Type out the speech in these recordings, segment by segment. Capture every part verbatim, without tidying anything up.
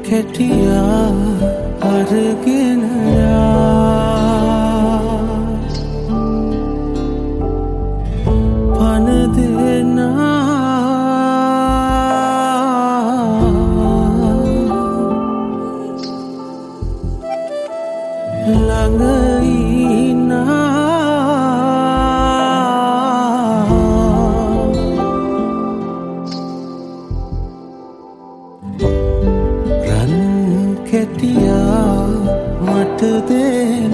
කෙටියා අරගෙන යා පන දෙනා ළඟ ඉන්නා කෙටියා මට දෙන්න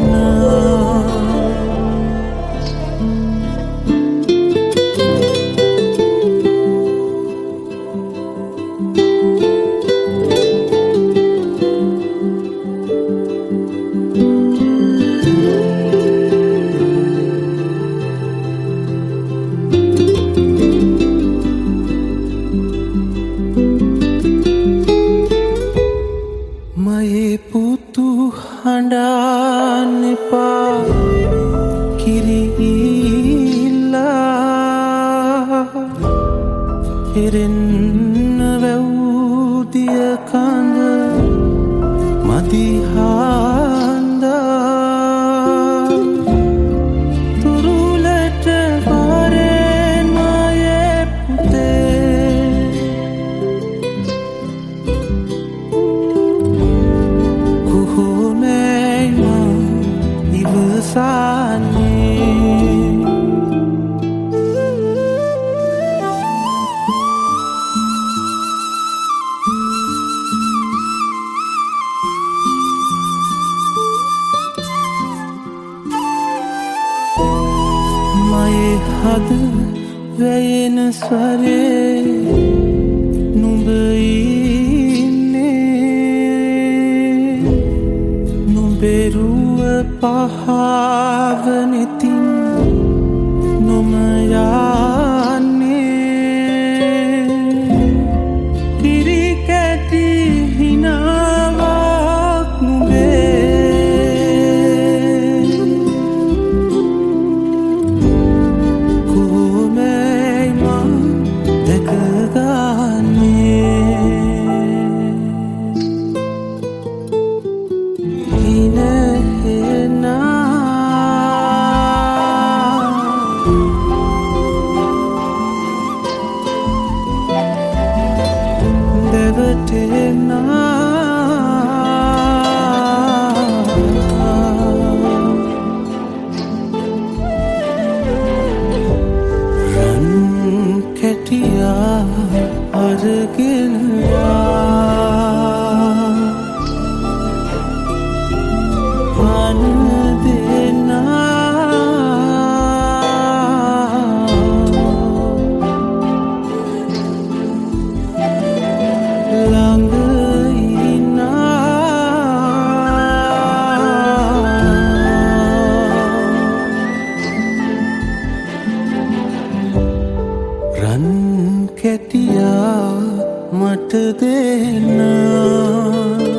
මයේ පුතු හඬන්න එපා කිරිල්ලා එරෙන්න වැව්දිය කඳ මදිහන්දා තුරුලට පාරෙන් මයේ පුතේ මයේ හද වැයෙන ස්වරේ නුඹ ඉන්නේ නුඹේ රුව පහවනෙතින් නොම යන්නේ පිරිකැටි හිනාවක් නුඹේ කොහොමයි මං දැකගන්නේ රන් කෙටියා අරගෙන යා පන දෙනා ළඟ රන් කෙටියා මට දෙන්න